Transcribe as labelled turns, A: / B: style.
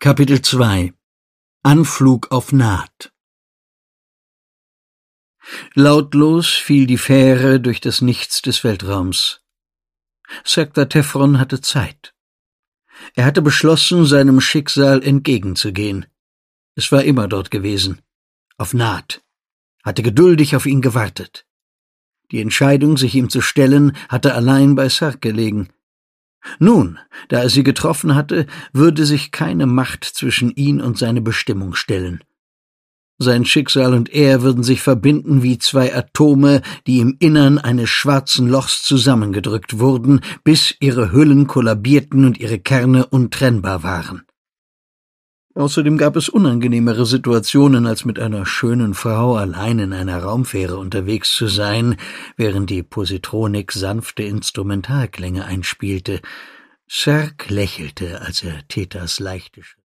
A: Kapitel 2 Anflug auf Naht. Lautlos fiel die Fähre durch das Nichts des Weltraums. Sekta Tefron hatte Zeit. Er hatte beschlossen, seinem Schicksal entgegenzugehen. Es war immer dort gewesen, auf Naht, hatte geduldig auf ihn gewartet. Die Entscheidung, sich ihm zu stellen, hatte allein bei Sark gelegen. Nun, da er sie getroffen hatte, würde sich keine Macht zwischen ihn und seine Bestimmung stellen. Sein Schicksal und er würden sich verbinden wie zwei Atome, die im Innern eines schwarzen Lochs zusammengedrückt wurden, bis ihre Hüllen kollabierten und ihre Kerne untrennbar waren. Außerdem gab es unangenehmere Situationen, als mit einer schönen Frau allein in einer Raumfähre unterwegs zu sein, während die Positronik sanfte Instrumentalklänge einspielte. Sark lächelte, als er Thetas leichte